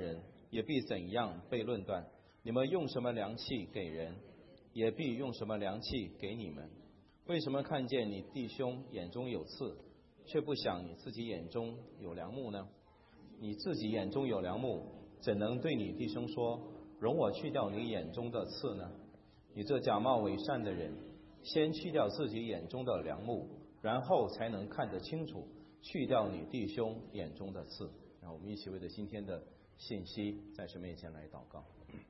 人，也必怎样被论断。你们用什么量器给人，也必用什么量器给你们。为什么看见你弟兄眼中有刺，却不想你自己眼中有梁木呢？你自己眼中有梁木，怎能对你弟兄说，容我去掉你眼中的刺呢？你这假冒伪善的人，先去掉自己眼中的梁木，然后才能看得清楚，去掉你弟兄眼中的刺。然后我们一起为着今天的信息在神面前来祷告。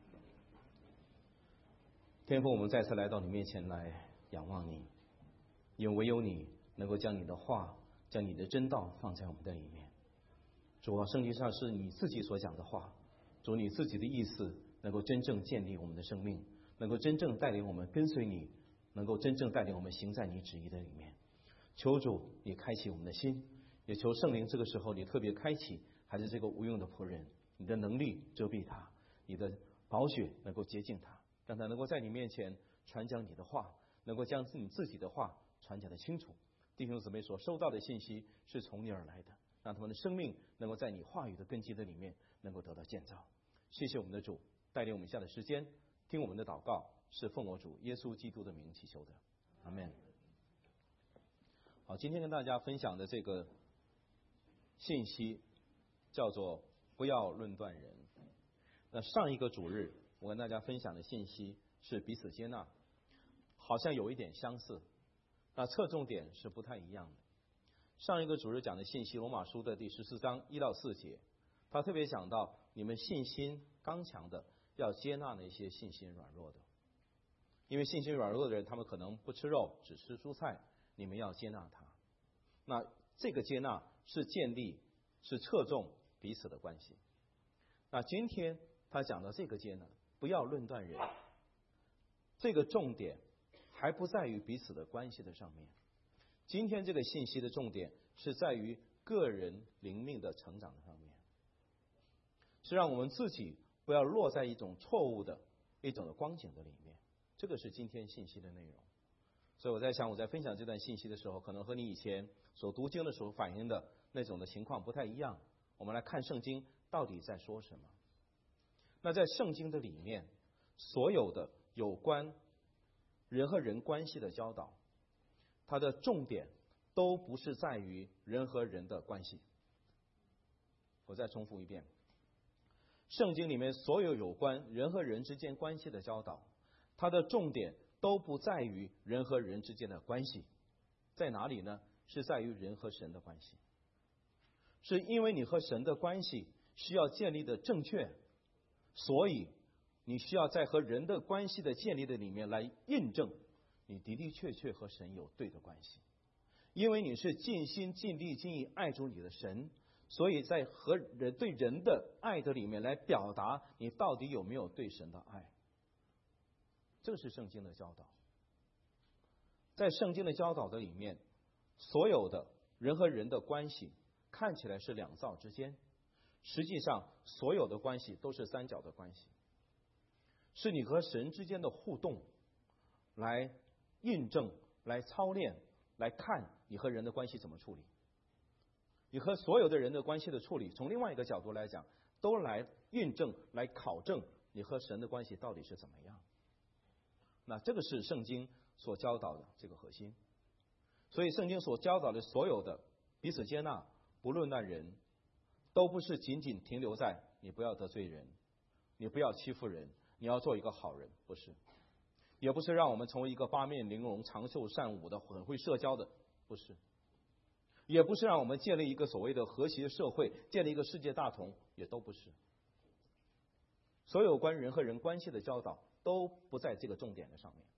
天父，我们再次来到你面前来仰望你，因为唯有你能够将你的话，将你的真道放在我们的里面。主啊，圣经上是你自己所讲的话，主你自己的意思能够真正建立我们的生命，能够真正带领我们跟随你，能够真正带领我们行在你旨意的里面。求主你开启我们的心，也求圣灵这个时候你特别开启还是这个无用的仆人，你的能力遮蔽他，你的宝血能够洁净他，让他能够在你面前传讲你的话，能够将你自己的话传讲得清楚。弟兄姊妹所收到的信息是从你而来的，让他们的生命能够在你话语的根基的里面能够得到建造。谢谢我们的主带领我们下的时间听我们的祷告，是奉我主耶稣基督的名祈求的，阿们。好，今天跟大家分享的这个信息叫做不要论断人。那上一个主日我跟大家分享的信息是彼此接纳，好像有一点相似，那侧重点是不太一样的。上一个主日讲的信息，罗马书的第14章1到4节，他特别讲到你们信心刚强的要接纳那些信心软弱的，因为信心软弱的人他们可能不吃肉只吃蔬菜，你们要接纳他。那这个接纳是建立是侧重彼此的关系。那今天他讲到这个接纳不要论断人，这个重点还不在于彼此的关系的上面，今天这个信息的重点是在于个人灵命的成长上面，是让我们自己不要落在一种错误的一种的光景的里面，这个是今天信息的内容。所以我在想，我在分享这段信息的时候，可能和你以前所读经的时候反映的那种的情况不太一样。我们来看圣经到底在说什么。那在圣经的里面，所有的有关人和人关系的教导，它的重点都不是在于人和人的关系。我再重复一遍，圣经里面所有有关人和人之间关系的教导，它的重点都不在于人和人之间的关系，在哪里呢？是在于人和神的关系。是因为你和神的关系需要建立的正确，所以你需要在和人的关系的建立的里面来印证你的的确确和神有对的关系。因为你是尽心尽力尽意爱主你的神，所以在和人对人的爱的里面来表达你到底有没有对神的爱。这是圣经的教导。在圣经的教导的里面，所有的人和人的关系看起来是两造之间，实际上所有的关系都是三角的关系，是你和神之间的互动来印证，来操练，来看你和人的关系怎么处理。你和所有的人的关系的处理，从另外一个角度来讲，都来印证，来考证你和神的关系到底是怎么样。那这个是圣经所教导的这个核心。所以圣经所教导的所有的彼此接纳，不论断人，都不是仅仅停留在你不要得罪人，你不要欺负人，你要做一个好人，不是。也不是让我们成为一个八面玲珑长袖善舞的很会社交的，不是。也不是让我们建立一个所谓的和谐社会，建立一个世界大同，也都不是。所有关人和人关系的教导都不在这个重点的上面。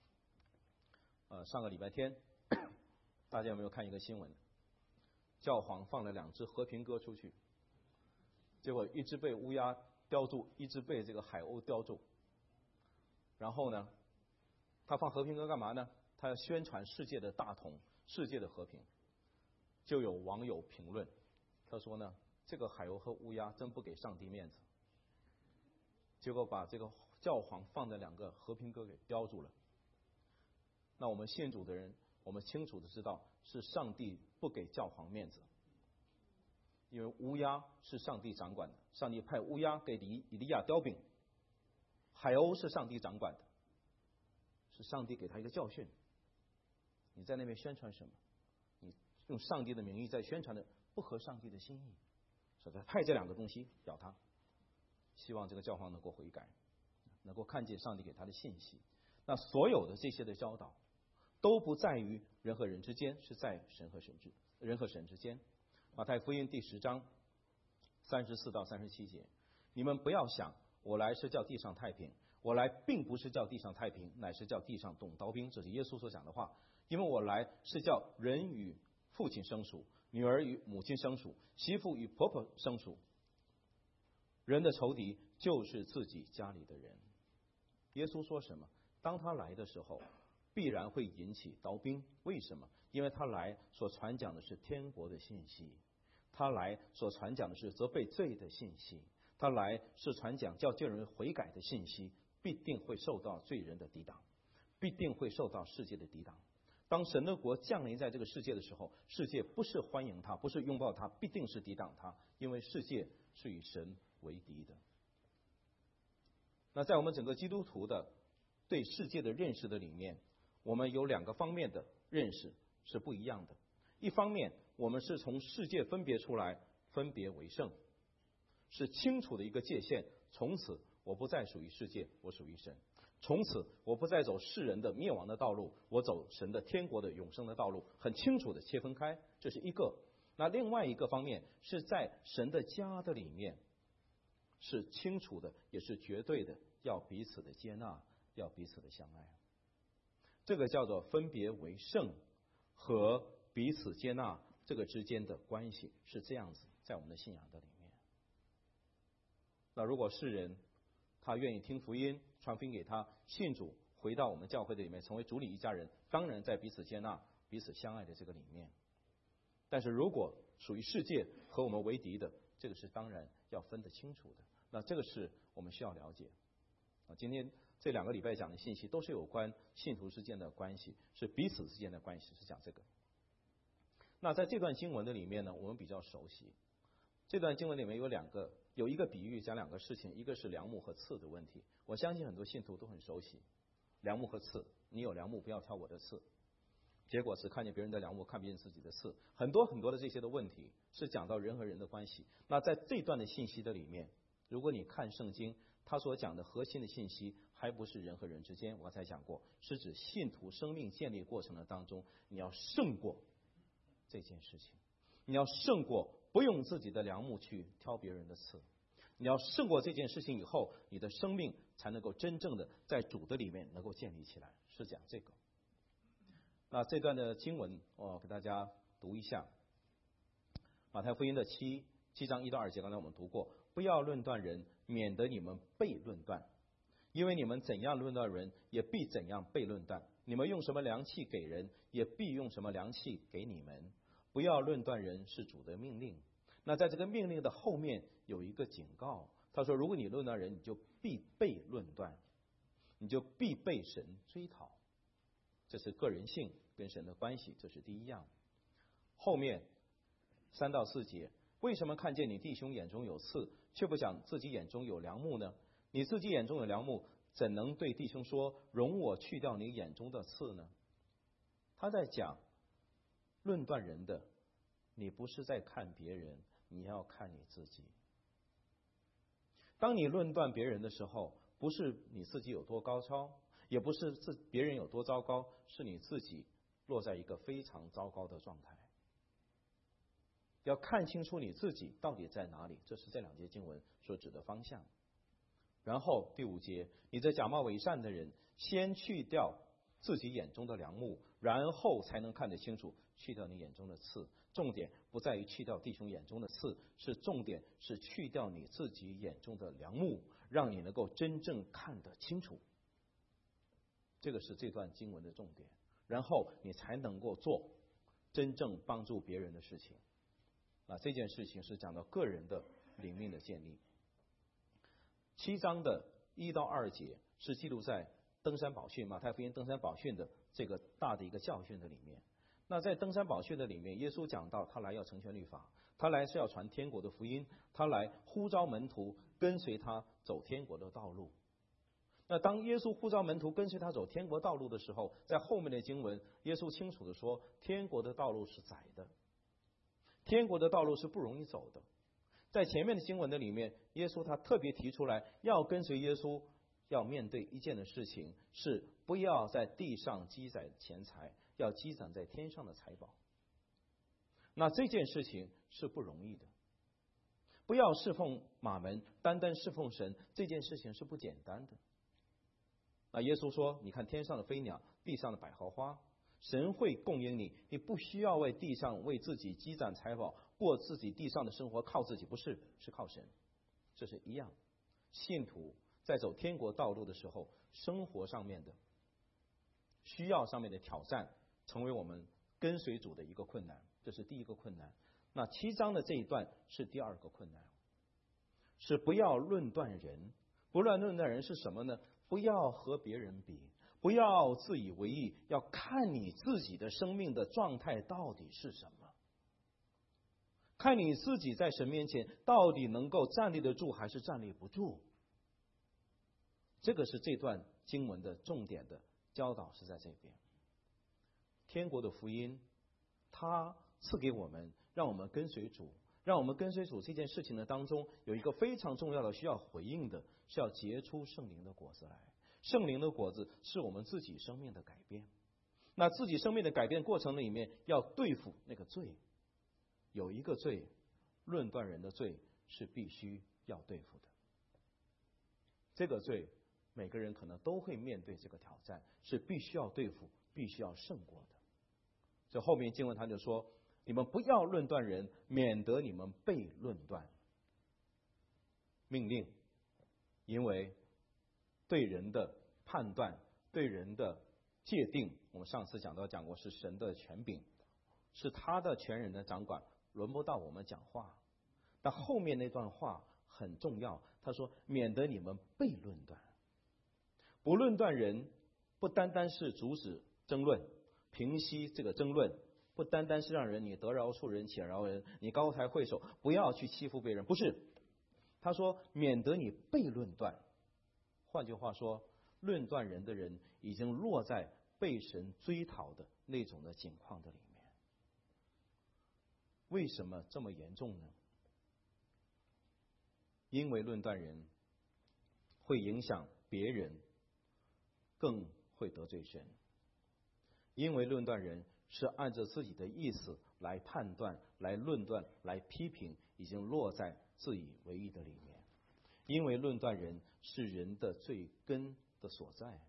上个礼拜天大家有没有看一个新闻？教皇放了2只和平鸽出去，结果一只被乌鸦叼住，一只被这个海鸥叼住。然后呢，他放和平鸽干嘛呢？他要宣传世界的大同，世界的和平。就有网友评论，他说呢，这个海鸥和乌鸦真不给上帝面子，结果把这个教皇放的2个和平鸽给叼住了。那我们信主的人，我们清楚的知道是上帝不给教皇面子， 因为乌鸦是上帝掌管的，上帝派乌鸦给以利亚叼饼。海鸥是上帝掌管的，是上帝给他一个教训。你在那边宣传什么？你用上帝的名义在宣传的不合上帝的心意，所以他派这两个东西咬他，希望这个教皇能够悔改，能够看见上帝给他的信息。那所有的这些的教导都不在于人和人之间，是在人和神之间。马太福音第10章34到37节，你们不要想我来是叫地上太平，我来并不是叫地上太平，乃是叫地上动刀兵。这是耶稣所讲的话。因为我来是叫人与父亲生属，女儿与母亲生属，媳妇与婆婆生属。人的仇敌就是自己家里的人。耶稣说什么？当他来的时候，必然会引起刀兵。为什么？因为他来所传讲的是天国的信息，他来所传讲的是责备罪的信息，他来是传讲叫人悔改的信息，必定会受到罪人的抵挡，必定会受到世界的抵挡。当神的国降临在这个世界的时候，世界不是欢迎他，不是拥抱他，必定是抵挡他，因为世界是与神为敌的。那在我们整个基督徒的对世界的认识的里面，我们有2个方面的认识是不一样的。一方面，我们是从世界分别出来，分别为圣，是清楚的一个界限。从此我不再属于世界，我属于神。从此我不再走世人的灭亡的道路，我走神的天国的永生的道路，很清楚的切分开，这是一个。那另外一个方面是在神的家的里面，是清楚的，也是绝对的，要彼此的接纳，要彼此的相爱。这个叫做分别为圣和彼此接纳，这个之间的关系是这样子，在我们的信仰的里面。那如果世人他愿意听福音，传福音给他，信主，回到我们教会的里面，成为主里一家人，当然在彼此接纳、彼此相爱的这个里面。但是如果属于世界和我们为敌的，这个是当然要分得清楚的。那这个是我们需要了解。今天这2个礼拜讲的信息都是有关信徒之间的关系，是彼此之间的关系，是讲这个。那在这段经文的里面呢，我们比较熟悉。这段经文里面有一个比喻，讲2个事情，一个是梁木和刺的问题。我相信很多信徒都很熟悉梁木和刺。你有梁木，不要挑我的刺。结果是看见别人的梁木，看不见自己的刺。很多的这些的问题是讲到人和人的关系。那在这段的信息的里面，如果你看圣经，他所讲的核心的信息还不是人和人之间，我刚才讲过，是指信徒生命建立过程的当中，你要胜过这件事情，你要胜过不用自己的梁木去挑别人的刺，你要胜过这件事情以后，你的生命才能够真正的在主的里面能够建立起来，是讲这个。那这段的经文我给大家读一下，马太福音的7章1到2节，刚才我们读过，不要论断人，免得你们被论断，因为你们怎样论断人，也必怎样被论断。你们用什么量器给人，也必用什么量器给你们。不要论断人，是主的命令。那在这个命令的后面有一个警告，他说如果你论断人，你就必被论断，你就必被神追讨。这是个人性跟神的关系，这是第一样。后面3到4节，为什么看见你弟兄眼中有刺，却不想自己眼中有梁木呢？你自己眼中有梁木，怎能对弟兄说，容我去掉你眼中的刺呢？他在讲论断人的，你不是在看别人，你要看你自己。当你论断别人的时候，不是你自己有多高超，也不是别人有多糟糕，是你自己落在一个非常糟糕的状态。要看清楚你自己到底在哪里，这是这2节经文所指的方向。然后第5节，你这假冒伪善的人，先去掉自己眼中的梁木，然后才能看得清楚，去掉你眼中的刺。重点不在于去掉弟兄眼中的刺，是重点是去掉你自己眼中的梁木，让你能够真正看得清楚。这个是这段经文的重点，然后你才能够做真正帮助别人的事情。这件事情是讲到个人的灵命的建立。7章的1到2节是记录在登山宝训，马太福音登山宝训的这个大的一个教训的里面。 那在登山宝训的里面，耶稣讲到他来要成全律法，他来是要传天国的福音，他来呼召门徒跟随他走天国的道路。那当耶稣呼召门徒跟随他走天国道路的时候，在后面的经文，耶稣清楚地说，天国的道路是窄的，天国的道路是不容易走的。在前面的经文的里面，耶稣他特别提出来，要跟随耶稣，要面对一件的事情，是不要在地上积攒钱财，要积攒在天上的财宝。那这件事情是不容易的，不要侍奉马门，单单侍奉神，这件事情是不简单的。那耶稣说，你看天上的飞鸟，地上的百合花，神会供应你，你不需要为地上为自己积攒财宝，过自己地上的生活，靠自己，不是，是靠神。这是一样，信徒在走天国道路的时候，生活上面的需要上面的挑战，成为我们跟随主的一个困难，这是第一个困难。那7章的这一段是第二个困难，是不要论断人。不论论断人是什么呢？不要和别人比，不要自以为意，要看你自己的生命的状态到底是什么，看你自己在神面前到底能够站立得住还是站立不住。这个是这段经文的重点的教导，是在这边。天国的福音他赐给我们，让我们跟随主，让我们跟随主这件事情的当中，有一个非常重要的需要回应的，是要结出圣灵的果子来。圣灵的果子是我们自己生命的改变，那自己生命的改变过程里面，要对付那个罪。有一个罪，论断人的罪是必须要对付的。这个罪每个人可能都会面对这个挑战，是必须要对付，必须要胜过的。这后面经文他就说，你们不要论断人，免得你们被论断。命令，因为对人的判断，对人的界定，我们上次讲过，是神的权柄，是他的全人的掌管，轮不到我们讲话。但后面那段话很重要，他说免得你们被论断。不论断人，不单单是阻止争论，平息这个争论，不单单是让人你得饶恕人，且饶人，你高抬会手，不要去欺负别人，不是。他说免得你被论断。换句话说，论断人的人已经落在被神追讨的那种的境况的里面。为什么这么严重呢？因为论断人会影响别人，更会得罪神。因为论断人是按照自己的意思来判断、来论断、来批评，已经落在自以为意的里面。因为论断人是人的罪根的所在。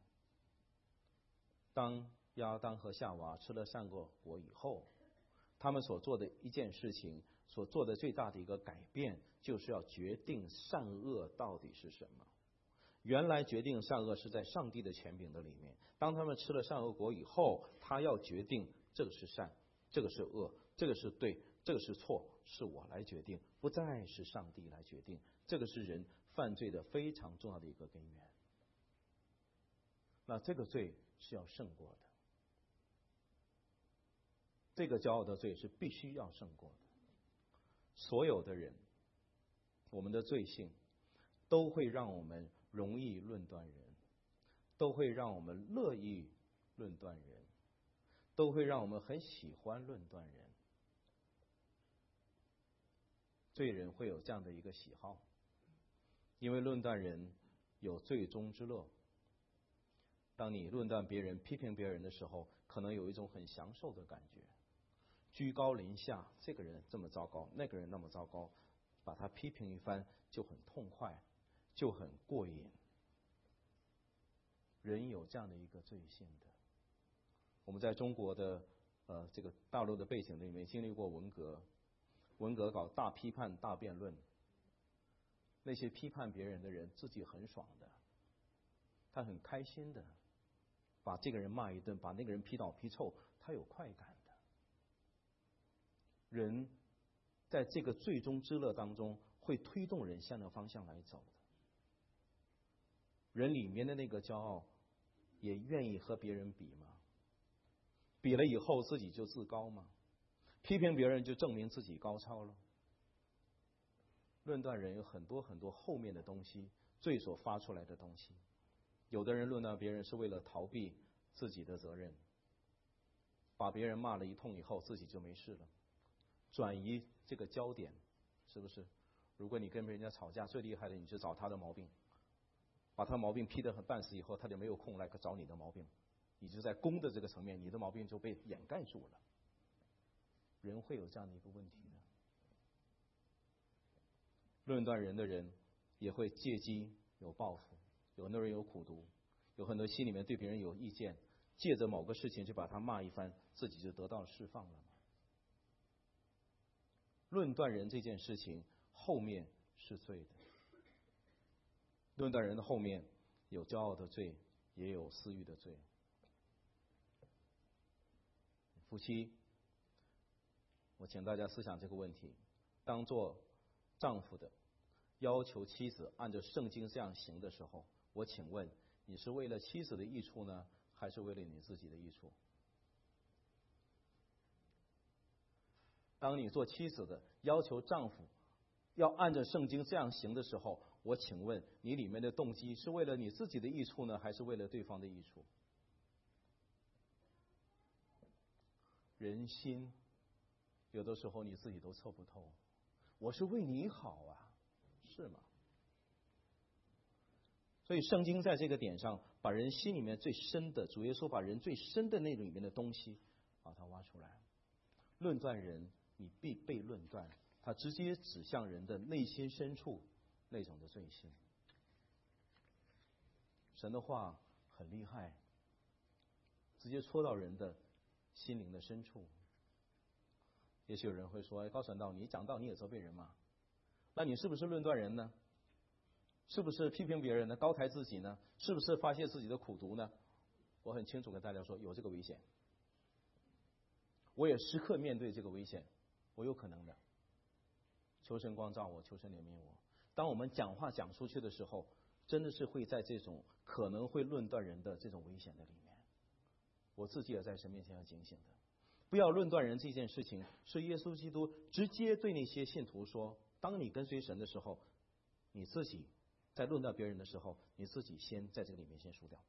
当亚当和夏娃吃了善恶果以后，他们所做的一件事情，所做的最大的一个改变，就是要决定善恶到底是什么。原来决定善恶是在上帝的权柄的里面，当他们吃了善恶果以后，他要决定这个是善，这个是恶，这个是对，这个是错，是我来决定，不再是上帝来决定。这个是人犯罪的非常重要的一个根源。那这个罪是要胜过的，这个骄傲的罪是必须要胜过的。所有的人，我们的罪性都会让我们容易论断人，都会让我们乐意论断人，都会让我们很喜欢论断人。罪人会有这样的一个喜好，因为论断人有罪中之乐。当你论断别人、批评别人的时候，可能有一种很享受的感觉，居高临下，这个人这么糟糕，那个人那么糟糕，把他批评一番就很痛快，就很过瘾。人有这样的一个罪性的。我们在中国的这个大陆的背景里面经历过文革，文革搞大批判、大辩论，那些批判别人的人自己很爽的，他很开心的，把这个人骂一顿，把那个人批倒批臭，他有快感的。人在这个罪中之乐当中，会推动人向那个方向来走的。人里面的那个骄傲，也愿意和别人比吗？ 比了以后自己就自高吗？批评别人就证明自己高超了？论断人有很多很多后面的东西，罪所发出来的东西。有的人论断别人是为了逃避自己的责任，把别人骂了一通以后，自己就没事了，转移这个焦点，是不是？如果你跟人家吵架，最厉害的你就找他的毛病，把他毛病批得很半死以后，他就没有空来找你的毛病，你就在公的这个层面，你的毛病就被掩盖住了。人会有这样的一个问题的。论断人的人也会借机有报复，有很多人有苦毒，有很多心里面对别人有意见，借着某个事情就把他骂一番，自己就得到释放了。论断人这件事情后面是罪的，论断人的后面有骄傲的罪，也有私欲的罪。夫妻，我请大家思想这个问题：当做丈夫的要求妻子按照圣经这样行的时候，我请问你是为了妻子的益处呢，还是为了你自己的益处？当你做妻子的要求丈夫要按照圣经这样行的时候，我请问你里面的动机是为了你自己的益处呢，还是为了对方的益处？人心有的时候你自己都测不透，我是为你好啊，是吗？所以圣经在这个点上把人心里面最深的，主耶稣把人最深的那种里面的东西把它挖出来。论断人，你必被论断，他直接指向人的内心深处那种的罪性。神的话很厉害，直接戳到人的心灵的深处。也许有人会说，高传道，你讲道你也责备人嘛，那你是不是论断人呢？是不是批评别人呢？高抬自己呢？是不是发泄自己的苦毒呢？我很清楚跟大家说，有这个危险。我也时刻面对这个危险，我有可能的。求神光照我，求神怜悯我。当我们讲话讲出去的时候，真的是会在这种可能会论断人的这种危险的里面，我自己也在神面前要警醒的。不要论断人这件事情，是耶稣基督直接对那些信徒说：当你跟随神的时候，你自己在论断别人的时候，你自己先在这个里面先输掉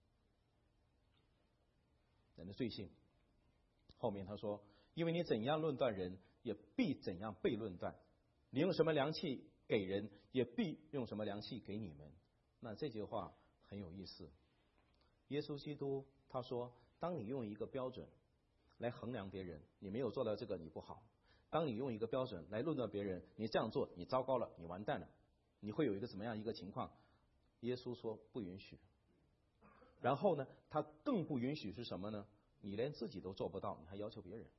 人的罪性。后面他说：因为你怎样论断人，也必怎样被论断。你用什么量器给人，也必用什么量器给你们。那这句话很有意思。耶稣基督他说，当你用一个标准来衡量别人，你没有做到这个你不好；当你用一个标准来论断别人，你这样做你糟糕了，你完蛋了，你会有一个怎么样一个情况？耶稣说不允许。然后呢，他更不允许是什么呢？你连自己都做不到，你还要求别人。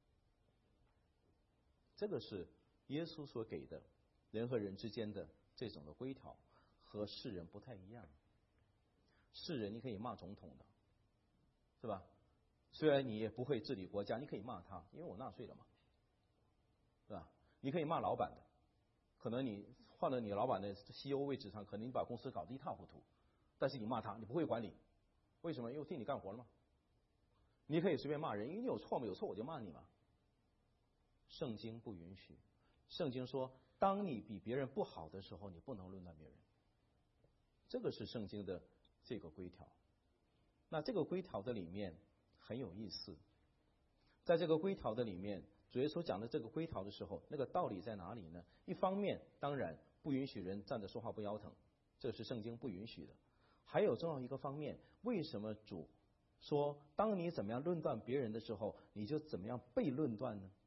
这个是耶稣所给的人和人之间的这种的规条，和世人不太一样。世人你可以骂总统的，是吧？虽然你也不会治理国家，你可以骂他，因为我纳税了嘛，对吧？你可以骂老板的，可能你换了你老板的 CEO 位置上，可能你把公司搞得一塌糊涂，但是你骂他，你不会管理，为什么？因为替你干活了嘛。你可以随便骂人，因为你有错嘛，有错我就骂你嘛。圣经不允许，圣经说，当你比别人不好的时候，你不能论断别人。这个是圣经的这个规条。那这个规条的里面很有意思，在这个规条的里面，主耶稣讲的这个规条的时候，那个道理在哪里呢？一方面，当然不允许人站着说话不腰疼，这是圣经不允许的。还有重要一个方面，为什么主说，当你怎么样论断别人的时候，你就怎么样被论断呢？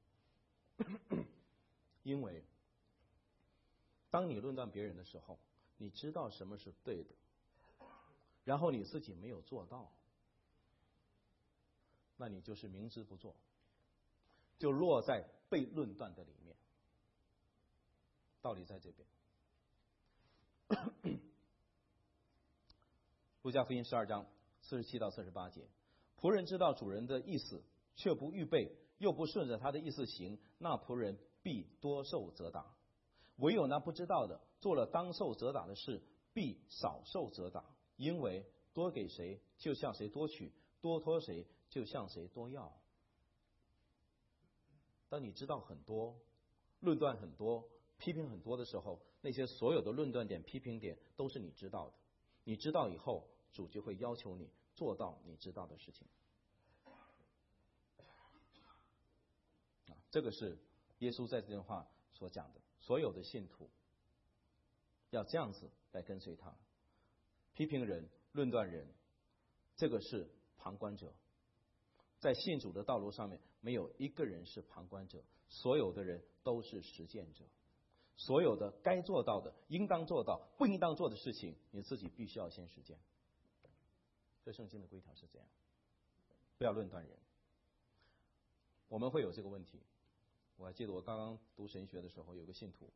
因为当你论断别人的时候，你知道什么是对的，然后你自己没有做到，那你就是明知不做，就落在被论断的里面。道理在这边。路加福音12章47到48节，仆人知道主人的意思，却不预备，又不顺着他的意思行，那仆人必多受责打。唯有那不知道的，做了当受责打的事，必少受责打。因为多给谁，就向谁多取；多托谁， 就向谁多要。当你知道很多、论断很多、批评很多的时候，那些所有的论断点、批评点都是你知道的。你知道以后，主就会要求你做到你知道的事情。这个是耶稣在这段话所讲的，所有的信徒要这样子来跟随他。批评人、论断人，这个是旁观者。在信主的道路上面，没有一个人是旁观者，所有的人都是实践者。所有的该做到的、应当做到、不应当做的事情，你自己必须要先实践。这圣经的规条是这样，不要论断人。我们会有这个问题。我还记得我刚刚读神学的时候，有个信徒，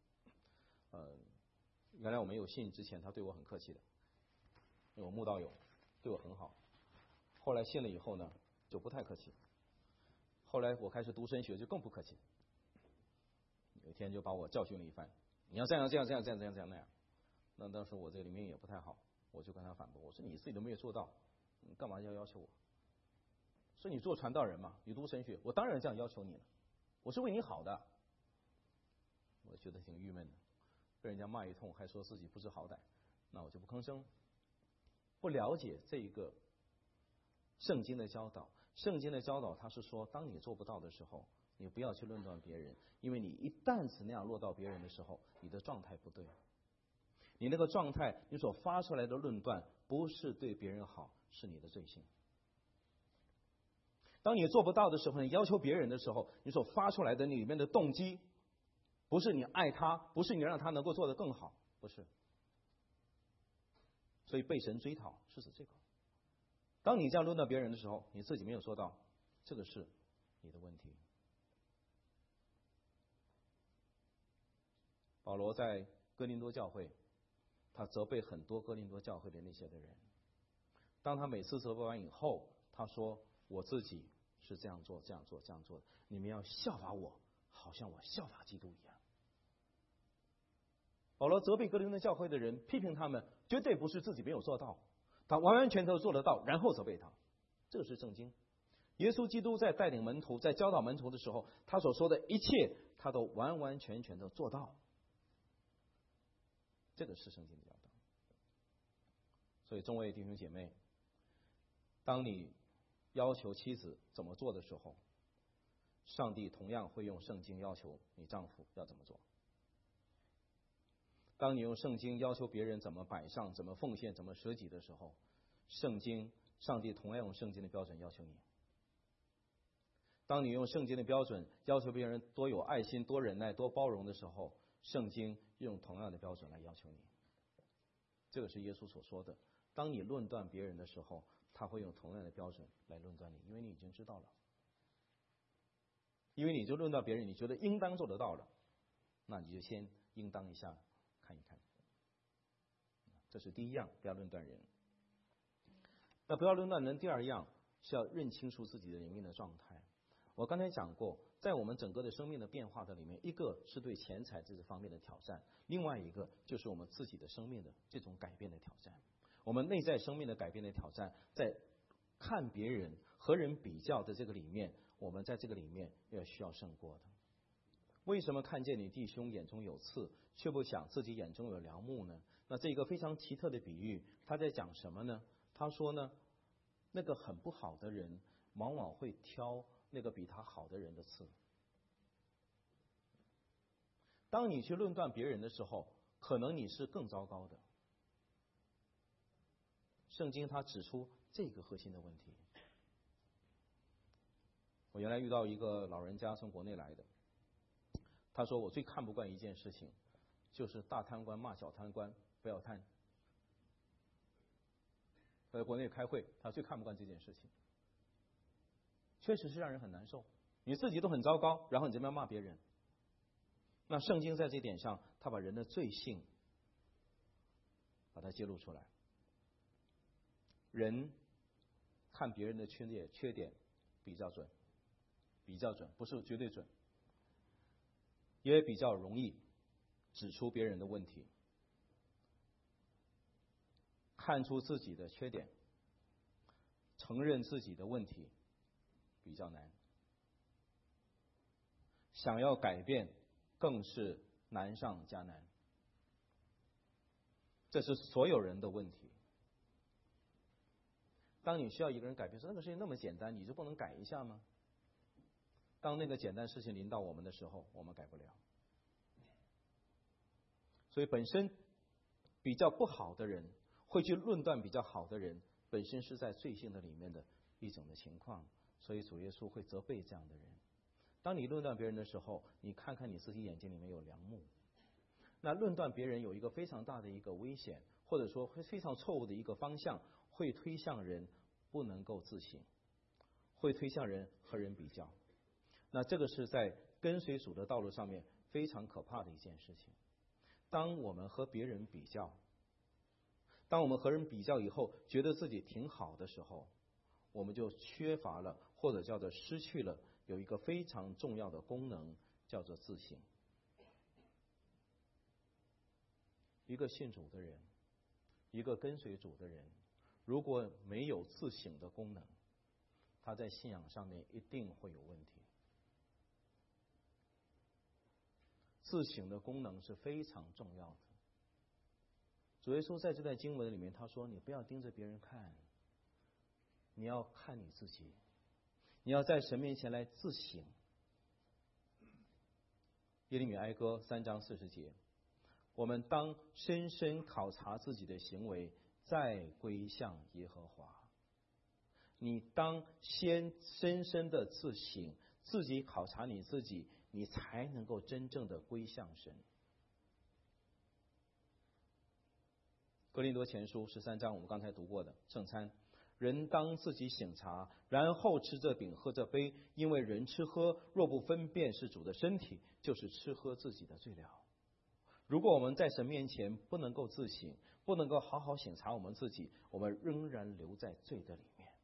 原来我没有信之前，他对我很客气的，因为我慕道友，对我很好。后来信了以后呢，就不太客气。后来我开始读神学，就更不客气。有一天就把我教训了一番，你要这样那样。那当时我这里面也不太好，我就跟他反驳，我说你自己都没有做到，你干嘛要求我？说你做传道人嘛，你读神学，我当然这样要求你了，我是为你好的。我觉得挺郁闷的，被人家骂一通，还说自己不知好歹，那我就不吭声，不了解这一个圣经的教导。圣经的教导，它是说，当你做不到的时候，你不要去论断别人，因为你一旦是那样落到别人的时候，你的状态不对。你那个状态，你所发出来的论断，不是对别人好，是你的罪行。当你做不到的时候，你要求别人的时候，你所发出来的里面的动机，不是你爱他，不是你让他能够做得更好，不是。所以被神追讨是指这个。当你这样论断别人的时候，你自己没有做到，这个是你的问题。保罗在哥林多教会，他责备很多哥林多教会的那些的人。当他每次责备完以后，他说：“我自己是这样做的，你们要效法我，好像我效法基督一样。”保罗责备哥林多教会的人，批评他们，绝对不是自己没有做到，他完完全全做得到，然后责备他。这是圣经。耶稣基督在带领门徒，在教导门徒的时候，他所说的一切，他都完完全全的做到。这个是圣经的教导。所以众位弟兄姐妹，当你要求妻子怎么做的时候，上帝同样会用圣经要求你丈夫要怎么做。当你用圣经要求别人怎么摆上、怎么奉献、怎么舍己的时候，上帝同样用圣经的标准要求你。当你用圣经的标准要求别人多有爱心、多忍耐、多包容的时候，圣经用同样的标准来要求你。这个是耶稣所说的。当你论断别人的时候，他会用同样的标准来论断你，因为你已经知道了。因为你就论断别人，你觉得应当做得到了，那你就先应当一下看一看。这是第一样，不要论断人。那不要论断人，第二样是要认清楚自己的灵命的状态。我刚才讲过，在我们整个的生命的变化的里面，一个是对钱财这方面的挑战，另外一个就是我们自己的生命的这种改变的挑战。我们内在生命的改变的挑战，在看别人和人比较的这个里面，我们在这个里面也需要胜过的。为什么看见你弟兄眼中有刺，却不想自己眼中有梁木呢？那这一个非常奇特的比喻，他在讲什么呢？他说呢，那个很不好的人往往会挑那个比他好的人的刺。当你去论断别人的时候，可能你是更糟糕的。圣经他指出这个核心的问题。我原来遇到一个老人家从国内来的，他说我最看不惯一件事情，就是大贪官骂小贪官不要贪。在国内开会，他最看不惯这件事情，确实是让人很难受。你自己都很糟糕，然后你这边骂别人。那圣经在这点上，他把人的罪性把它揭露出来。人看别人的缺点比较准，不是绝对准，也比较容易指出别人的问题，看出自己的缺点，承认自己的问题， 比较难，想要改变更是难上加难。这是所有人的问题。当你需要一个人改变，说那个事情那么简单，你就不能改一下吗？当那个简单事情临到我们的时候，我们改不了。所以本身比较不好的人，会去论断比较好的人，本身是在罪性的里面的一种的情况。所以主耶稣会责备这样的人。当你论断别人的时候，你看看你自己眼睛里面有梁木。那论断别人有一个非常大的一个危险，或者说非常错误的一个方向，会推向人不能够自省，会推向人和人比较。那这个是在跟随主的道路上面非常可怕的一件事情。当我们和别人比较，当我们和人比较以后，觉得自己挺好的时候，我们就缺乏了，或者叫做失去了有一个非常重要的功能，叫做自省。一个信主的人，一个跟随主的人，如果没有自省的功能，他在信仰上面一定会有问题。自省的功能是非常重要的。主耶稣在这段经文里面他说，你不要盯着别人看，你要看你自己，你要在神面前来自省。耶利米哀歌3章40节，我们当深深考察自己的行为，再归向耶和华。你当先深深的自省，自己考察你自己，你才能够真正的归向神。哥林多前书13章我们刚才读过的圣餐，人当自己省察，然后吃这饼喝这杯，因为人吃喝若不分辨是主的身体，就是吃喝自己的罪了。如果我们在神面前不能够自省，不能够好好省察我们自己，我们仍然留在罪的里面。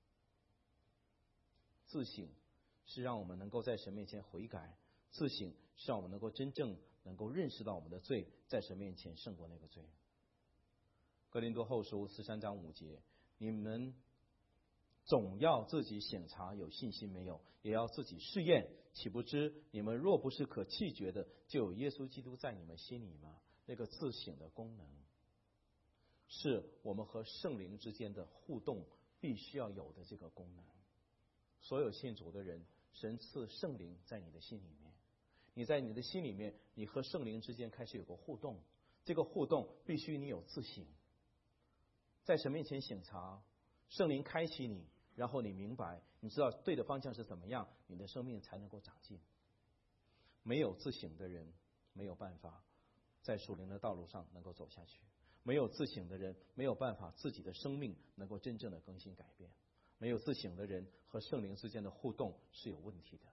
自省是让我们能够在神面前悔改，自省是让我们能够真正能够认识到我们的罪，在神面前胜过那个罪。哥林多后书13章5节，你们总要自己省察有信心没有，也要自己试验，岂不知你们若不是可弃绝的，就有耶稣基督在你们心里吗？那个自省的功能是我们和圣灵之间的互动必须要有的这个功能。所有信主的人，神赐圣灵在你的心里面，你在你的心里面，你和圣灵之间开始有个互动，这个互动必须你有自省，在神面前省察，圣灵开启你，然后你明白，你知道对的方向是怎么样，你的生命才能够长进。没有自省的人没有办法在属灵的道路上能够走下去，没有自省的人没有办法自己的生命能够真正的更新改变，没有自省的人和圣灵之间的互动是有问题的。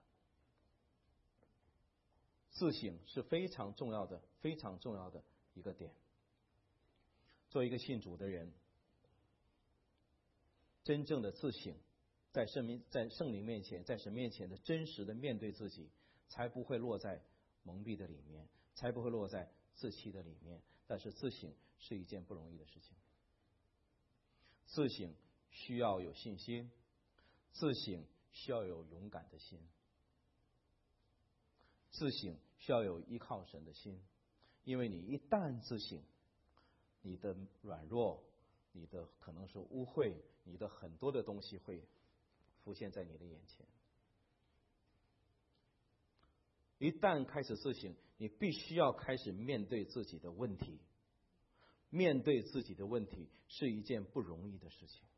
自省是非常重要的，非常重要的一个点。做一个信主的人，真正的自省，在圣灵面前，在神面前的真实的面对自己，才不会落在蒙蔽的里面，才不会落在自欺的里面。但是自省是一件不容易的事情，自省需要有信心，自省需要有勇敢的心，自省需要有依靠神的心。因为你一旦自省，你的软弱，你的可能是污秽，你的很多的东西会浮现在你的眼前。一旦开始自省，你必须要开始面对自己的问题。面对自己的问题是一件不容易的事情。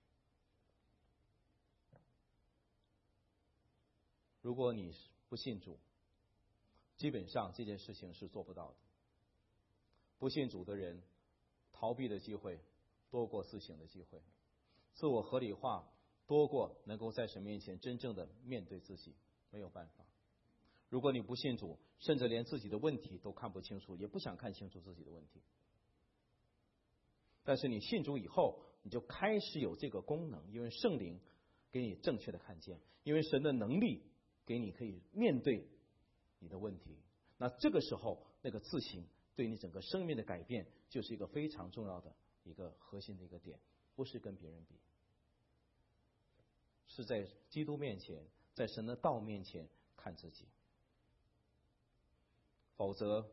如果你不信主，基本上这件事情是做不到的。不信主的人，逃避的机会多过自省的机会，自我合理化多过能够在神面前真正的面对自己，没有办法。如果你不信主，甚至连自己的问题都看不清楚，也不想看清楚自己的问题。但是你信主以后，你就开始有这个功能，因为圣灵给你正确的看见，因为神的能力给你可以面对你的问题。那这个时候，那个自省对你整个生命的改变，就是一个非常重要的一个核心的一个点，不是跟别人比， 是在基督面前，在神的道面前看自己，否则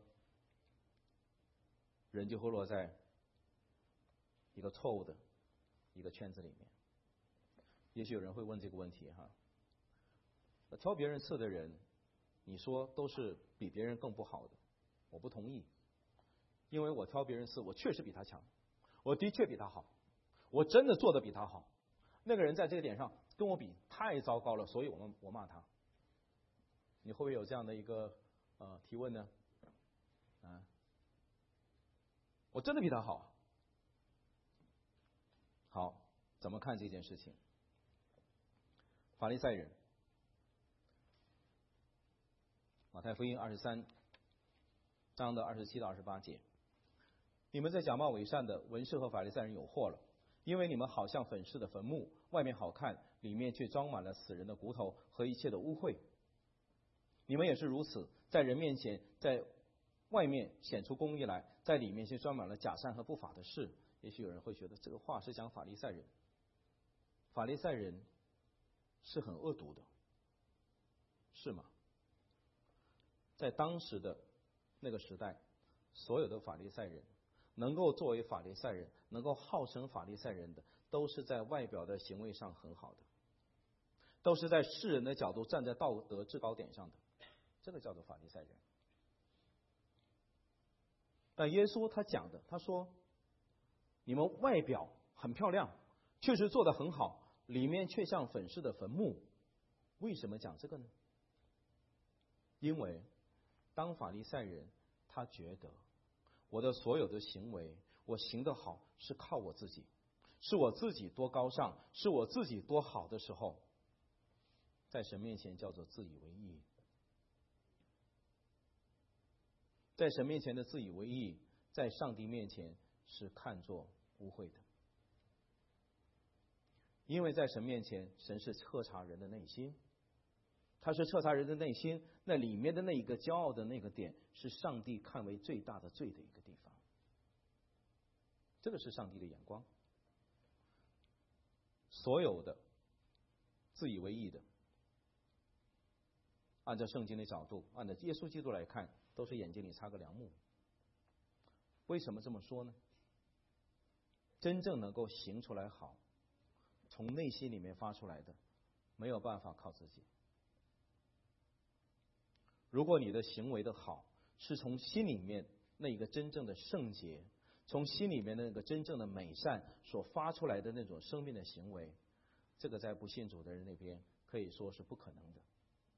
人就会落在一个错误的一个圈子里面。也许有人会问这个问题哈，挑别人刺的人，你说都是比别人更不好的，我不同意，因为我挑别人刺，我确实比他强，我的确比他好，我真的做得比他好。那个人在这个点上跟我比太糟糕了，所以我骂他。你会不会有这样的一个提问呢？我真的比他好。好，怎么看这件事情？法利赛人，马太福音23章的27到28节，你们在假冒伪善的文士和法利赛人有祸了，因为你们好像粉饰的坟墓，外面好看，里面却装满了死人的骨头和一切的污秽。你们也是如此，在人面前，在外面显出公义来，在里面却装满了假善和不法的事。也许有人会觉得这个话是讲法利赛人，法利赛人是很恶毒的，是吗？在当时的那个时代，所有的法利赛人能够作为法利赛人，能够号称法利赛人的，都是在外表的行为上很好的，都是在世人的角度站在道德制高点上的，这个叫做法利赛人。但耶稣他讲的，他说你们外表很漂亮，确实做得很好，里面却像粉饰的坟墓。为什么讲这个呢？因为当法利赛人他觉得我的所有的行为，我行得好是靠我自己，是我自己多高尚，是我自己多好的时候，在神面前叫做自以为义。在神面前的自以为义，在上帝面前是看作污秽的。因为在神面前，神是彻查人的内心，他是彻查人的内心，那里面的那一个骄傲的那个点，是上帝看为最大的罪的一个地方。这个是上帝的眼光。所有的自以为义的，按照圣经的角度，按照耶稣基督来看，都是眼睛里插个梁木。为什么这么说呢？真正能够行出来好，从内心里面发出来的，没有办法靠自己。如果你的行为的好是从心里面那一个真正的圣洁，从心里面的那个真正的美善所发出来的那种生命的行为，这个在不信主的人那边可以说是不可能的。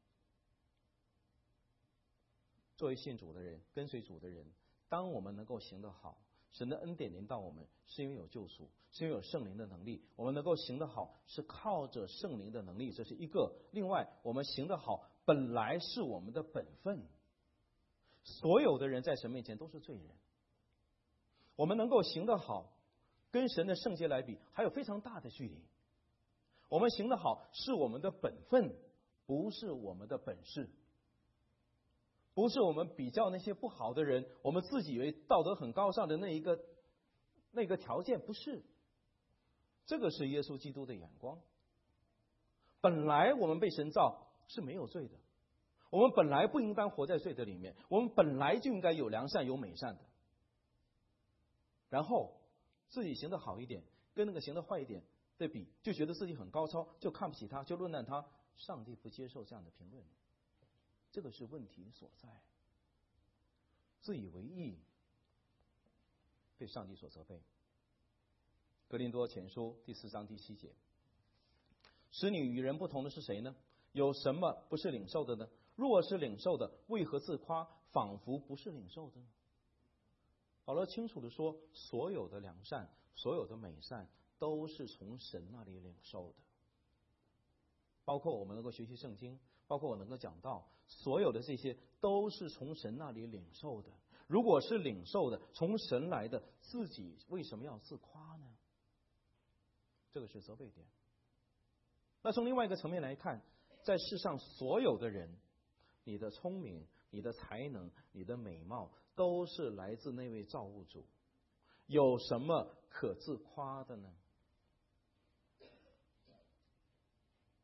作为信主的人，跟随主的人，当我们能够行得好，神的恩典临到我们，是因为有救赎，是因为有圣灵的能力。我们能够行得好，是靠着圣灵的能力，这是一个。另外，我们行得好本来是我们的本分。所有的人在神面前都是罪人，我们能够行得好，跟神的圣洁来比，还有非常大的距离。我们行得好是我们的本分，不是我们的本事，不是我们比较那些不好的人，我们自己以为道德很高尚的那个条件，不是。这个是耶稣基督的眼光。本来我们被神造是没有罪的，我们本来不应当活在罪的里面，我们本来就应该有良善有美善的。然后自己行得好一点，跟那个行得坏一点对比，就觉得自己很高超，就看不起他，就论断他。上帝不接受这样的评论，这个是问题所在。自以为义被上帝所责备。哥林多前书第4章第7节，使你与人不同的是谁呢？有什么不是领受的呢？若是领受的，为何自夸，仿佛不是领受的呢？保罗清楚地说，所有的良善，所有的美善，都是从神那里领受的。包括我们能够学习圣经，包括我能够讲道，所有的这些都是从神那里领受的。如果是领受的，从神来的，自己为什么要自夸呢？这个是责备点。那从另外一个层面来看，在世上所有的人，你的聪明，你的才能，你的美貌，都是来自那位造物主，有什么可自夸的呢？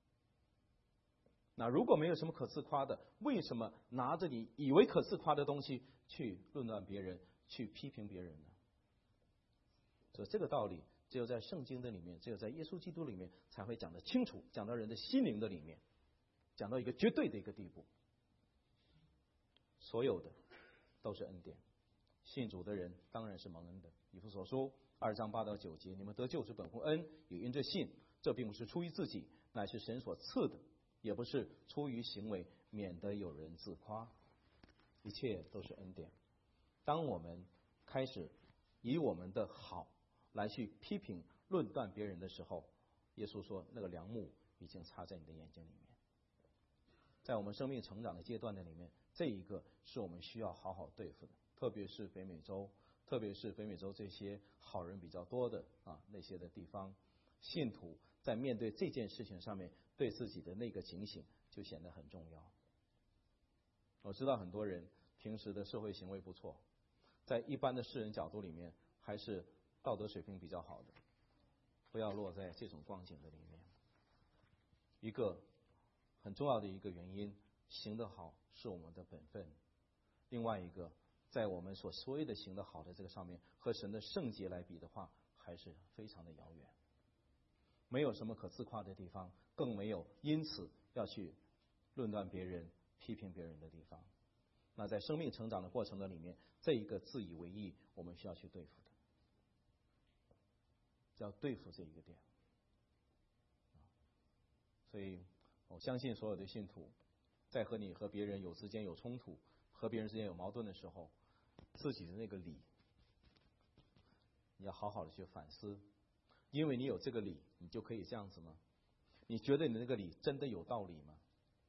那如果没有什么可自夸的，为什么拿着你以为可自夸的东西去论断别人，去批评别人呢？所以这个道理只有在圣经的里面，只有在耶稣基督里面才会讲得清楚，讲到人的心灵的里面，讲到一个绝对的一个地步。所有的都是恩典，信主的人当然是蒙恩的。以弗所书2章8到9节，你们得救是本乎恩，也因着信，这并不是出于自己，乃是神所赐的，也不是出于行为，免得有人自夸。一切都是恩典。当我们开始以我们的好来去批评论断别人的时候，耶稣说那个梁木已经插在你的眼睛里面。在我们生命成长的阶段的里面，这一个是我们需要好好对付的，特别是北美洲这些好人比较多的那些的地方，信徒在面对这件事情上面对自己的那个警醒就显得很重要。我知道很多人平时的社会行为不错，在一般的世人角度里面还是道德水平比较好的，不要落在这种光景的里面。一个很重要的一个原因，行得好是我们的本分。另外一个，在我们所谓的行得好的这个上面，和神的圣洁来比的话，还是非常的遥远。没有什么可自夸的地方，更没有因此要去论断别人、批评别人的地方。那在生命成长的过程的里面，这一个自以为意，我们需要去对付的，要对付这一个点。所以我相信所有的信徒，在和别人之间有冲突，和别人之间有矛盾的时候，自己的那个理，你要好好的去反思，因为你有这个理，你就可以这样子吗？你觉得你的那个理真的有道理吗？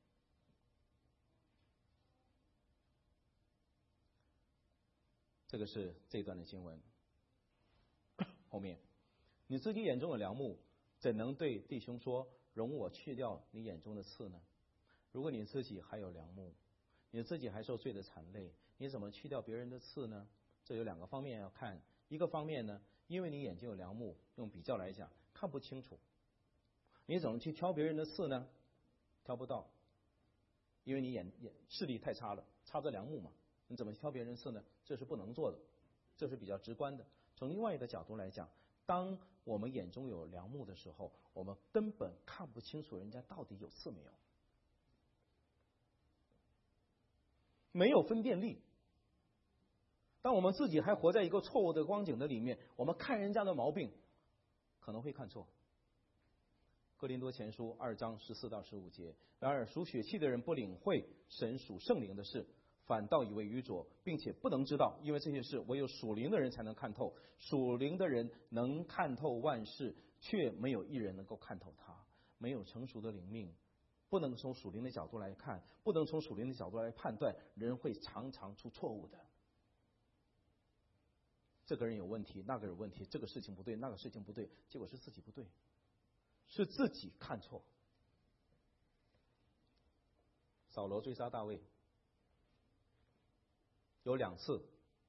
这个是这一段的经文后面，你自己眼中有梁木，怎能对弟兄说，容我去掉你眼中的刺呢？如果你自己还有梁木，你自己还受罪的残累，你怎么去掉别人的刺呢？这有2个方面要看。一个方面呢，因为你眼睛有梁木，用比较来讲看不清楚，你怎么去挑别人的刺呢？挑不到，因为你眼视力太差了，插着梁木嘛，你怎么挑别人的刺呢？这是不能做的，这是比较直观的。从另外一个角度来讲，当我们眼中有梁木的时候，我们根本看不清楚人家到底有刺没有，没有分辨力。当我们自己还活在一个错误的光景的里面，我们看人家的毛病可能会看错。哥林多前书2章14到15节，然而属血气的人不领会神属圣灵的事，反倒以为愚拙，并且不能知道，因为这些事唯有属灵的人才能看透。属灵的人能看透万事，却没有一人能够看透他。没有成熟的灵命，不能从属灵的角度来看，不能从属灵的角度来判断，人会常常出错误的。这个人有问题，那个人有问题，这个事情不对，那个事情不对，结果是自己不对，是自己看错。扫罗追杀大卫有2次，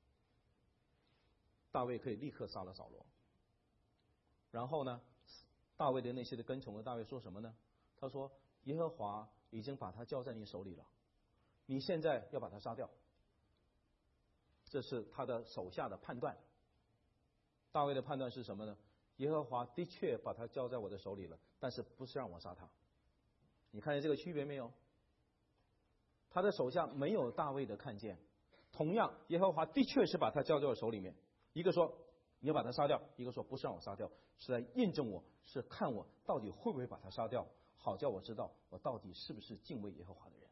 大卫可以立刻杀了扫罗。然后呢，大卫的那些的跟从的大卫说什么呢？他说耶和华已经把他交在你手里了，你现在要把他杀掉。这是他的手下的判断。大卫的判断是什么呢？耶和华的确把他交在我的手里了，但是不是让我杀他。你看见这个区别没有？他的手下没有大卫的看见。同样，耶和华的确是把他交在我手里面，一个说你要把他杀掉，一个说不是让我杀掉，是来印证我，是看我到底会不会把他杀掉，好叫我知道我到底是不是敬畏耶和华的人。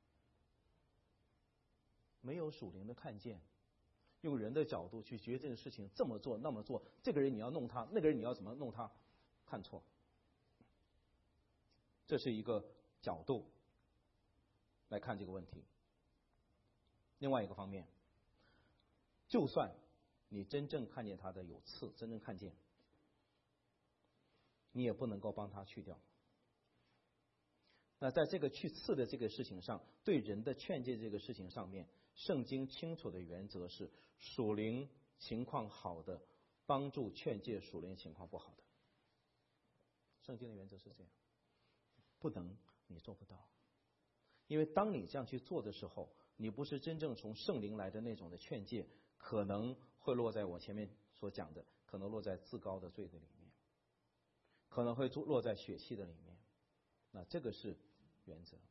没有属灵的看见，用人的角度去决定这件事情，这么做那么做，这个人你要弄他，那个人你要怎么弄他，看错。这是一个角度来看这个问题。另外一个方面，就算你真正看见他的有刺，真正看见，你也不能够帮他去掉。那在这个去刺的这个事情上，对人的劝诫这个事情上面，圣经清楚的原则是属灵情况好的帮助劝诫属灵情况不好的。圣经的原则是这样，不能你做不到。 因为当你这样去做的时候，你不是真正从圣灵来的那种的劝诫，可能会落在我前面所讲的，可能落在自高的罪的里面，可能会落在血气的里面。那这个是原则。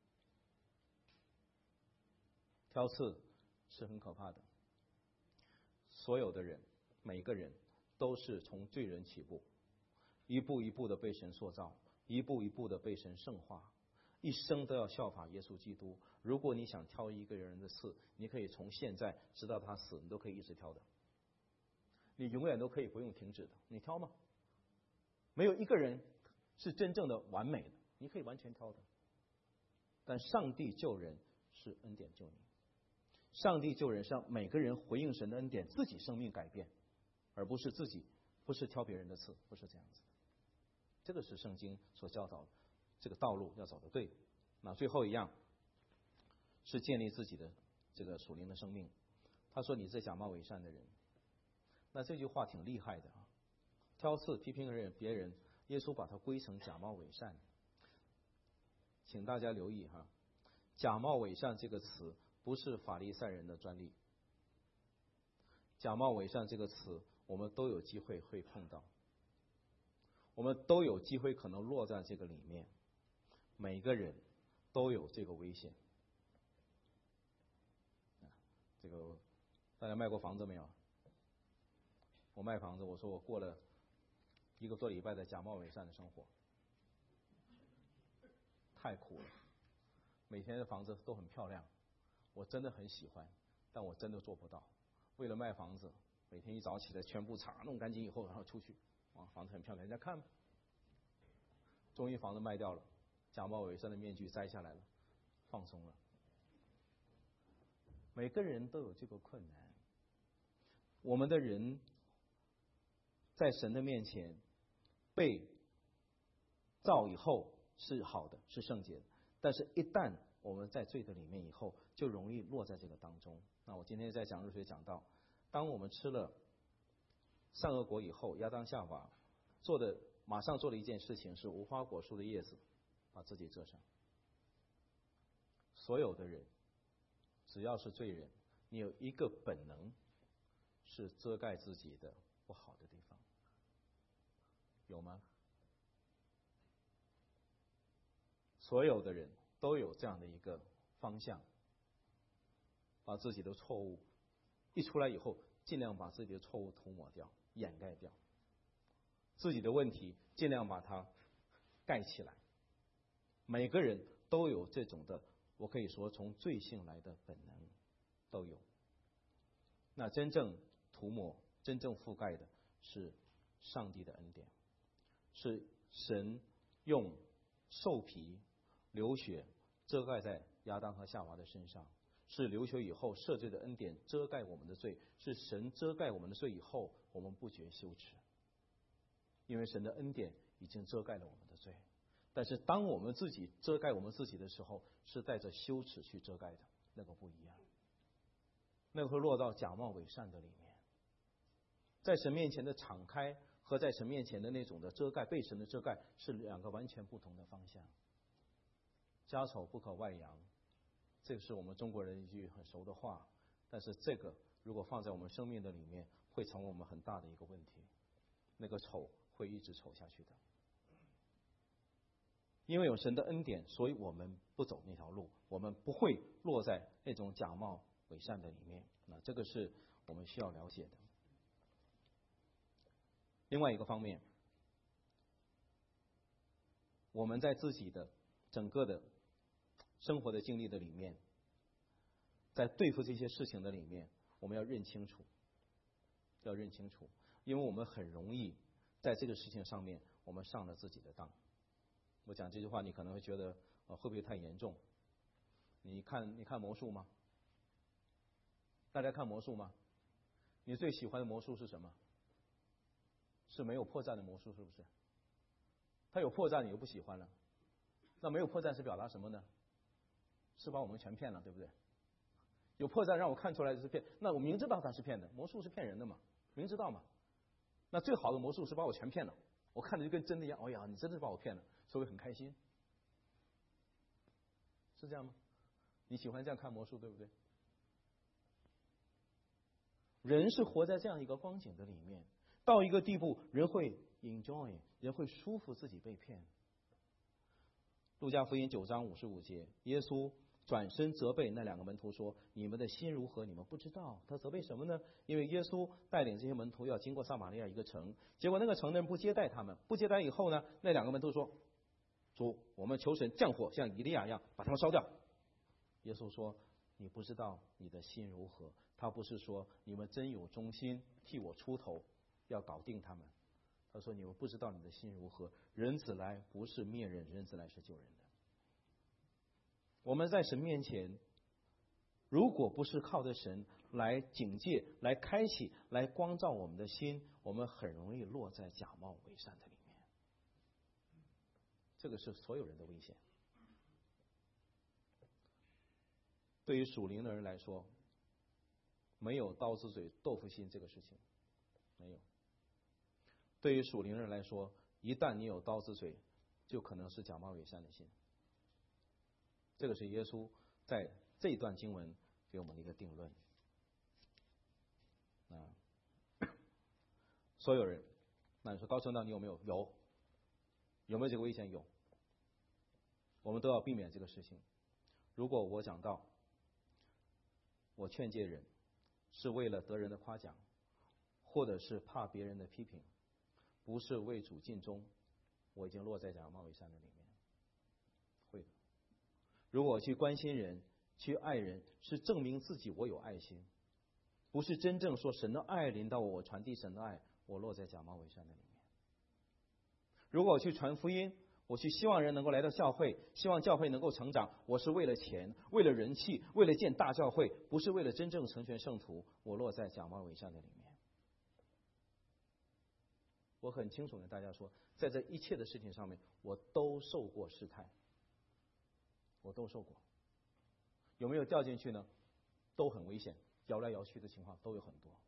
挑刺是很可怕的，所有的人，每个人都是从罪人起步，一步一步的被神塑造，一步一步的被神圣化，一生都要效法耶稣基督。如果你想挑一个人的刺，你可以从现在直到他死，你都可以一直挑的，你永远都可以不用停止的。你挑吗？没有一个人是真正的完美的，你可以完全挑的。但上帝救人是恩典救你，上帝救人是让每个人回应神的恩典，自己生命改变，而不是不是挑别人的刺，不是这样子。这个是圣经所教导的，这个道路要走得对。那最后一样是建立自己的这个属灵的生命。他说你是假冒伪善的人，那这句话挺厉害的啊！挑刺批评别人，耶稣把它归成假冒伪善。请大家留意哈，假冒伪善这个词不是法利赛人的专利。假冒伪善这个词，我们都有机会会碰到，我们都有机会可能落在这个里面，每个人都有这个危险。这个大家卖过房子没有？我卖房子，我说我过了1个多礼拜的假冒伪善的生活，太苦了。每天的房子都很漂亮，我真的很喜欢，但我真的做不到。为了卖房子，每天一早起来全部擦弄干净以后，然后出去，房子很漂亮，人家看吧。终于房子卖掉了，假冒伪善的面具摘下来了，放松了。每个人都有这个困难。我们的人在神的面前被造以后是好的，是圣洁的，但是一旦我们在罪的里面以后，就容易落在这个当中。那我今天在讲日学讲到，当我们吃了善恶果以后，亚当夏娃马上做的一件事情是无花果树的叶子把自己遮上。所有的人只要是罪人，你有一个本能是遮盖自己的不好的地方，有吗？所有的人都有这样的一个方向，把自己的错误一出来以后，尽量把自己的错误涂抹掉，掩盖掉，自己的问题尽量把它盖起来。每个人都有这种的，我可以说从罪性来的本能都有。那真正涂抹、真正覆盖的是上帝的恩典，是神用兽皮流血遮盖在亚当和夏娃的身上，是流血以后赦罪的恩典遮盖我们的罪，是神遮盖我们的罪以后，我们不觉羞耻，因为神的恩典已经遮盖了我们的罪。但是当我们自己遮盖我们自己的时候，是带着羞耻去遮盖的，那个不一样，那个会落到假冒伪善的里面。在神面前的敞开和在神面前的那种的遮盖，被神的遮盖是两个完全不同的方向。家丑不可外扬，这个是我们中国人一句很熟的话，但是这个如果放在我们生命的里面，会成为我们很大的一个问题。那个丑会一直丑下去的，因为有神的恩典，所以我们不走那条路，我们不会落在那种假冒伪善的里面。那这个是我们需要了解的。另外一个方面，我们在自己的整个的生活的经历的里面，在对付这些事情的里面，我们要认清楚，因为我们很容易在这个事情上面我们上了自己的当。我讲这句话你可能会觉得会不会太严重？你看魔术吗？大家看魔术吗？你最喜欢的魔术是什么？是没有破绽的魔术，是不是？它有破绽你又不喜欢了，那没有破绽是表达什么呢？是把我们全骗了，对不对？有破绽让我看出来的是骗，那我明知道它是骗的，魔术是骗人的嘛，明知道嘛。那最好的魔术是把我全骗了，我看着就跟真的一样，哎呀，你真的是把我骗了，所以很开心。 是这样吗？你喜欢这样看魔术，对不对？人是活在这样一个光景的里面，到一个地步，人会 enjoy， 人会舒服自己被骗。路加福音9章55节，耶稣转身责备那2个门徒说：“你们的心如何？你们不知道。”他责备什么呢？因为耶稣带领这些门徒要经过撒玛利亚一个城，结果那个城的人不接待他们，不接待以后呢，那2个门徒说：“主，我们求神降火，像以利亚一样把他们烧掉。”耶稣说：“你不知道你的心如何。”他不是说你们真有忠心替我出头，要搞定他们。他说：“你们不知道你的心如何。人子来不是灭人，人子来是救人的。”我们在神面前，如果不是靠着神来警戒、来开启、来光照我们的心，我们很容易落在假冒伪善的里面。这个是所有人的危险。对于属灵的人来说，没有刀子嘴豆腐心这个事情，没有。对于属灵人来说，一旦你有刀子嘴，就可能是假冒伪善的心。这个是耶稣在这一段经文给我们的一个定论。所有人，那你说高传道你有没有？有没有这个危险？有。我们都要避免这个事情。如果我讲到我劝诫人是为了得人的夸奖，或者是怕别人的批评，不是为主尽忠，我已经落在假冒伪善的里面。会的。如果我去关心人，去爱人，是证明自己我有爱心，不是真正说神的爱临到我，我传递神的爱，我落在假冒伪善的里面。如果我去传福音，我去希望人能够来到教会，希望教会能够成长，我是为了钱，为了人气，为了建大教会，不是为了真正成全圣徒，我落在假冒伪善的里面。我很清楚跟大家说，在这一切的事情上面，我都受过试探，我都受过。有没有掉进去呢？都很危险，摇来摇去的情况都有很多。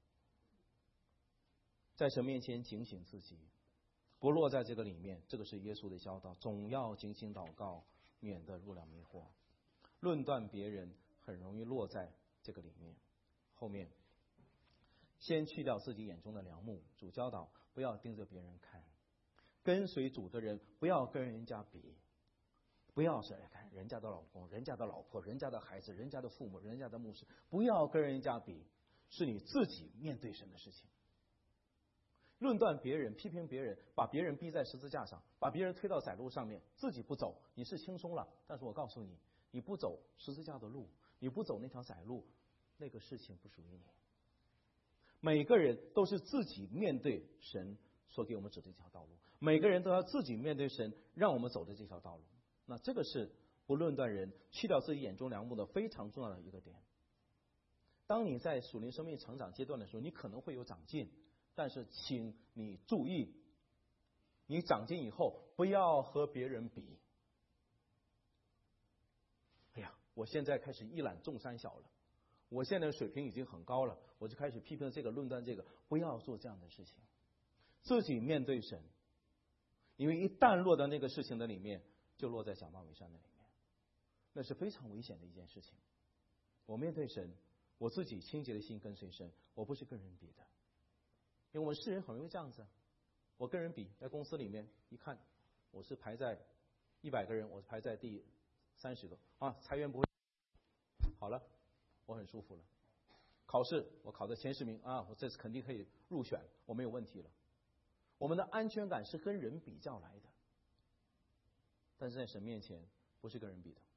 在神面前警醒自己，不落在这个里面，这个是耶稣的教导，总要警醒祷告，免得入了迷惑。论断别人很容易落在这个里面。后面先去掉自己眼中的梁木，主教导不要盯着别人看，跟随主的人不要跟人家比，不要是看人家的老公、人家的老婆、人家的孩子、人家的父母、人家的牧师，不要跟人家比，是你自己面对神的事情。论断别人、批评别人，把别人逼在十字架上，把别人推到窄路上面，自己不走，你是轻松了。但是我告诉你，你不走十字架的路，你不走那条窄路，那个事情不属于你。每个人都是自己面对神所给我们指的这条道路，每个人都要自己面对神让我们走的这条道路。那这个是不论断人，去掉自己眼中梁木的非常重要的一个点。当你在属灵生命成长阶段的时候，你可能会有长进，但是请你注意，你长进以后不要和别人比。哎呀，我现在开始一览众山小了，我现在水平已经很高了，我就开始批评这个论断这个，不要做这样的事情。自己面对神，因为一旦落到那个事情的里面，就落在假冒伪善的里面，那是非常危险的一件事情。我面对神，我自己清洁的心跟随神，我不是跟人比的。因为我们世人很容易这样子，我跟人比，在公司里面一看，我是排在100个人，我是排在第30个啊，裁员不会，好了，我很舒服了。考试我考的前10名啊，我这次肯定可以入选，我没有问题了。我们的安全感是跟人比较来的，但是在神面前不是跟人比的。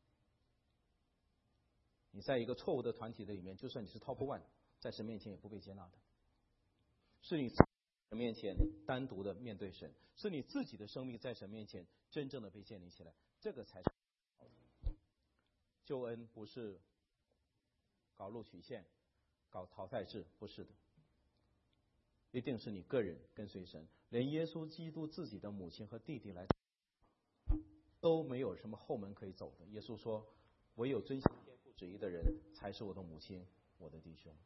你在一个错误的团体的里面，就算你是 top 1，在神面前也不被接纳的。是你在神面前单独的面对神，是你自己的生命在神面前真正的被建立起来，这个才是救恩。不是搞录取线、搞淘汰制，不是的，一定是你个人跟随神，连耶稣基督自己的母亲和弟弟来都没有什么后门可以走的。耶稣说，唯有遵行天父旨意的人才是我的母亲，我的弟兄。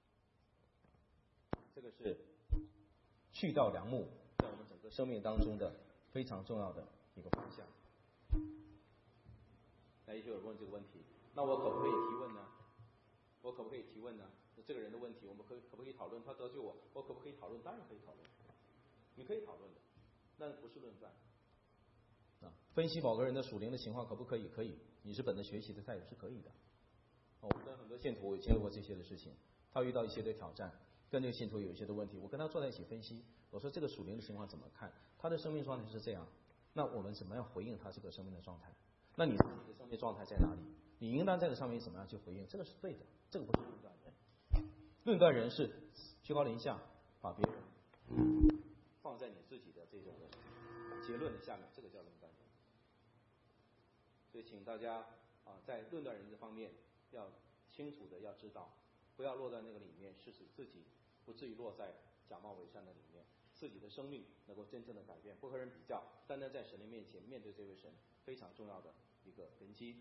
这个是去掉梁木在我们整个生命当中的非常重要的一个方向。 那也许有人问这个问题，那我可不可以提问呢？我可不可以提问呢？这个人的问题，我们可不可以讨论？他得罪我，我可不可以讨论？当然可以讨论，你可以讨论的，但不是论断。分析某个人的属灵的情况可不可以？可以，你是本着学习的态度是可以的。我跟很多信徒也经历过这些的事情，他遇到一些的挑战，跟这个信徒有一些的问题，我跟他坐在一起分析，我说这个属灵的情况怎么看？他的生命状态是这样，那我们怎么样回应他这个生命的状态？那你自己的生命状态在哪里？你应当在这上面怎么样去回应？这个是对的，这个不是论断人。论断人是居高临下，把别人放在你自己的这种的结论的下面，这个叫论断人。所以请大家在论断人这方面要清楚的要知道，不要落在那个里面，是使自己不至于落在假冒伪善的里面，自己的生命能够真正的改变，不和人比较，单单在神的面前面对这位神，非常重要的一个根基。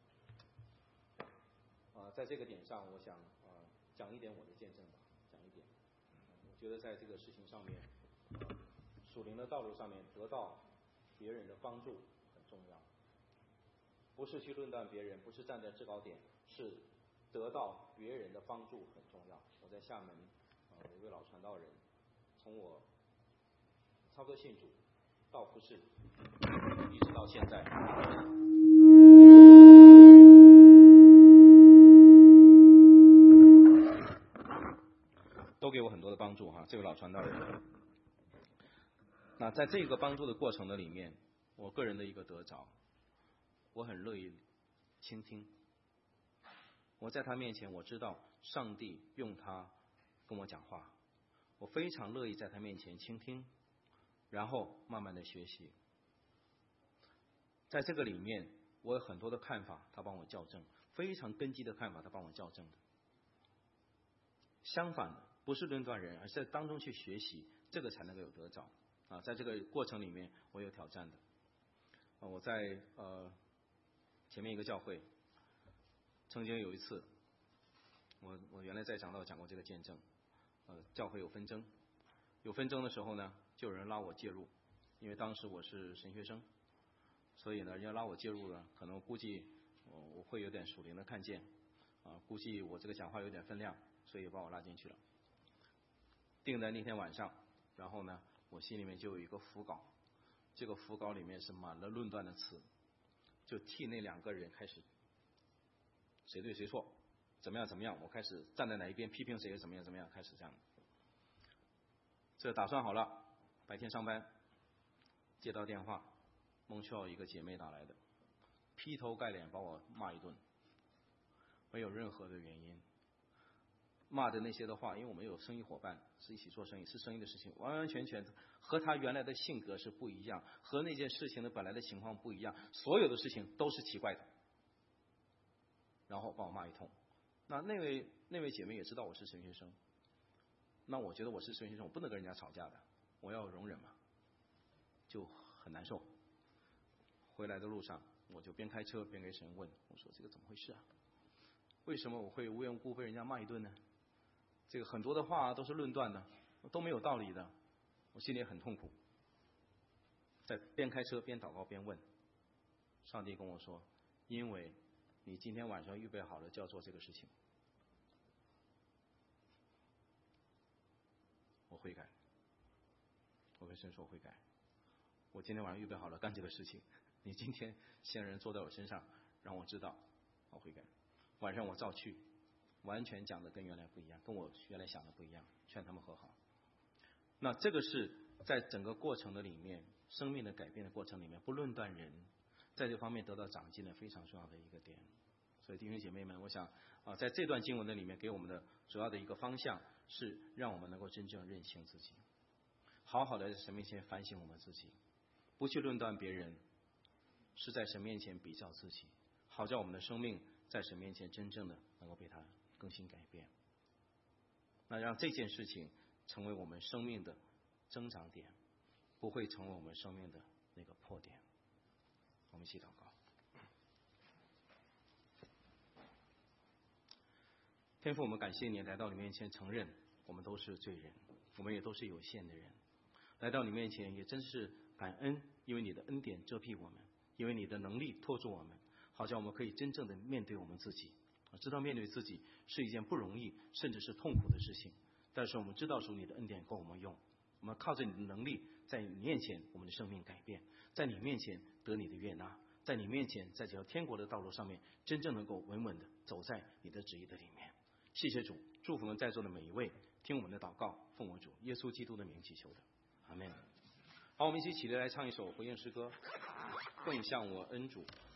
在这个点上，我想讲一点我的见证吧，讲一点。我觉得在这个事情上面，属灵的道路上面得到别人的帮助很重要。不是去论断别人，不是站在制高点，是得到别人的帮助很重要。我在厦门有一位老传道人，从我差不多信主到服事，一直到现在，都给我很多的帮助哈。这位老传道人，那在这个帮助的过程的里面，我个人的一个得着，我很乐意倾听。我在他面前，我知道上帝用他跟我讲话，我非常乐意在他面前倾听，然后慢慢的学习。在这个里面，我有很多的看法，他帮我校正，非常根基的看法，他帮我校正的。相反的，不是论断人，而是在当中去学习，这个才能够有得着在这个过程里面，我有挑战的。我在前面一个教会，曾经有一次，我原来在讲道讲过这个见证，教会有纷争的时候呢，就有人拉我介入，因为当时我是神学生，所以呢，人家拉我介入了，可能估计我会有点属灵的看见估计我这个讲话有点分量，所以把我拉进去了。定在那天晚上，然后呢，我心里面就有一个符稿，这个符稿里面是满了论断的词，就替那两个人开始谁对谁错，怎么样，我开始站在哪一边批评谁怎么样，开始这样。这打算好了，白天上班，接到电话，蒙特一个姐妹打来的，劈头盖脸把我骂一顿，没有任何的原因。骂的那些的话，因为我们有生意伙伴，是一起做生意，是生意的事情，完完全全和他原来的性格是不一样，和那件事情的本来的情况不一样，所有的事情都是奇怪的。然后把我骂一通。那位姐妹也知道我是神学生，那我觉得我是神学生，我不能跟人家吵架的，我要容忍嘛，就很难受。回来的路上，我就边开车边给神问，我说这个怎么回事啊？为什么我会无缘无故被人家骂一顿呢？这个很多的话都是论断的，都没有道理的，我心里也很痛苦。在边开车边祷告边问，上帝跟我说，因为你今天晚上预备好了就要做这个事情，我悔改。我跟神说我悔改，我今天晚上预备好了干这个事情，你今天先人坐在我身上，让我知道，我悔改。晚上我照去，完全讲的跟原来不一样，跟我原来想的不一样，劝他们和好。那这个是在整个过程的里面，生命的改变的过程里面，不论断人，在这方面得到长进的非常重要的一个点。所以弟兄姐妹们，我想在这段经文的里面给我们的主要的一个方向是让我们能够真正认清自己，好好的在神面前反省我们自己，不去论断别人，是在神面前比较自己，好叫我们的生命在神面前真正的能够被他更新改变。那让这件事情成为我们生命的增长点，不会成为我们生命的那个破点。我们一起祷告。天父，我们感谢你来到你面前，承认我们都是罪人，我们也都是有限的人，来到你面前也真是感恩，因为你的恩典遮蔽我们，因为你的能力托住我们， 好像我们可以真正的面对我们自己，知道面对自己是一件不容易甚至是痛苦的事情，但是我们知道主你的恩典够我们用，我们靠着你的能力，在你面前我们的生命改变，在你面前得你的悦纳，在你面前在这条天国的道路上面真正能够稳稳的走在你的旨意的里面。谢谢主，祝福我们在座的每一位，听我们的祷告，奉我主耶稣基督的名祈求的，阿们。好，我们一起起立来唱一首回应诗歌，更像我恩主。